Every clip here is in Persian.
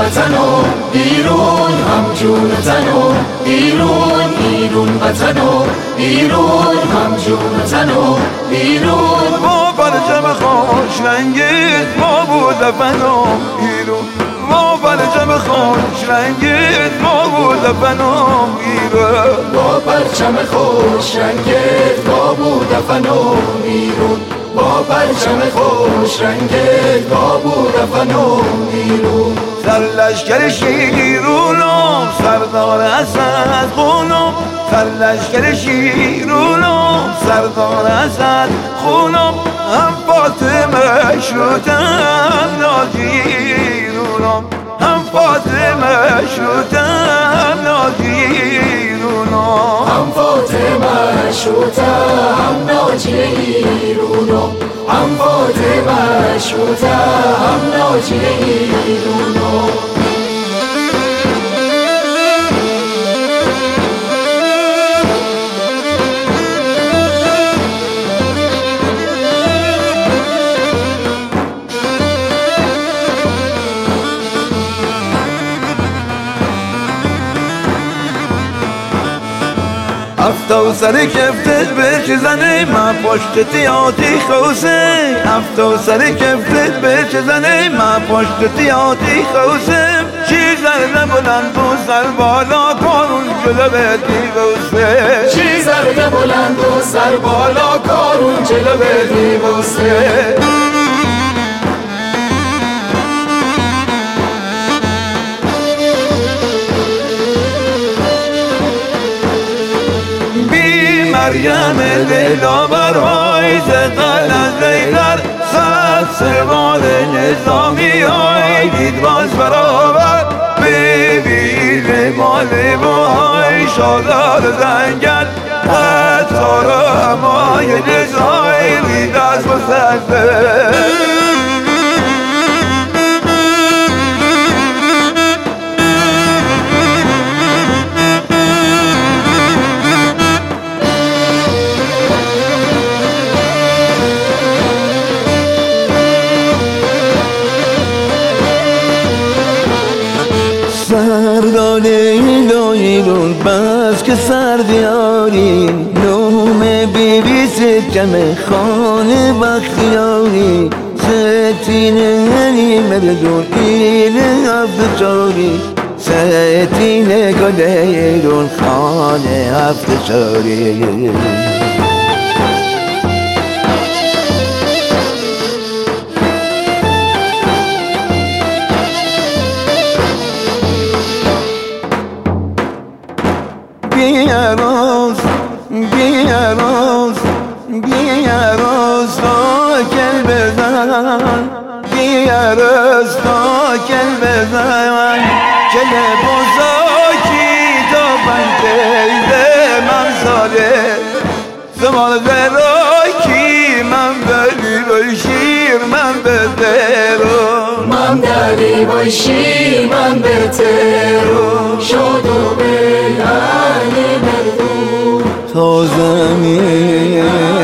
وطن و بیرون همجون تن و بیرون وطن و بیرون همجون تن و بیرون با پرچم خوش رنگت ما بود وطن و بیرون با پرچم خوش رنگت ما بود وطن و بیرون با پرچم خوش رنگت ما بود وطن و بیرون با پرچم خوش رنگت ما بود وطن و بیرون سر لشکر شیرونم سردار اسد خونم سر لشکر شیرونم سردار اسد خونم هم فاطمه شدم ناجیرونم هم فاطمه شدم ناجیرونم هم فاطمه شدم ناجیرونم هم فاطمه شدم ناجیرونم افتو سر کفتت به زنه من پشت تیاتی خوزه افتو سر کفتت به زنه من پشت تیاتی خوزه چی زرده بلند و سر بالا کارون جلو به دیوسه چی زرده بلند و سر بالا کارون جلو به دیوسه مریم لیلا برای زقل از لیلر صد سوال نظامی های دید باز برابر ببین مالی بای شادار زنگل حتی را همای نزایی دست بسنده سردان ایلون بس که سردیاری نوم بیبی سکم خانه بختیاری ستین مردون ایل هفت چاری ستین گله ایلون خانه هفت چاری بیاراز تا کل بزن بیاراز تا کل بزن کل بزاکی تا پنکیده من ساله زمان براکی من بری بای شیر من بترو من دری بای شیر من بترو شد و بیانی مردو تا زمین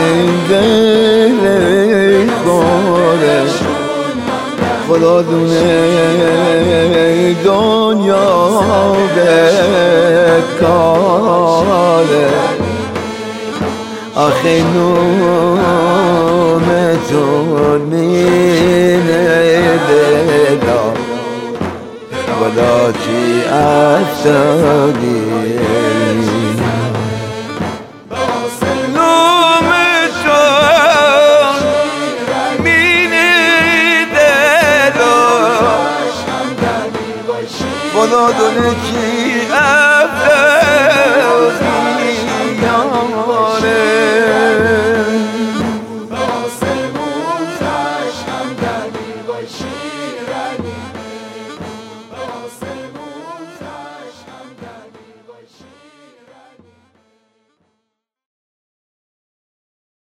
دل خوره خدا دونه دنیا بکاره آخه نوم تو مینه دلا خدا چی افتادی خدا دونه کی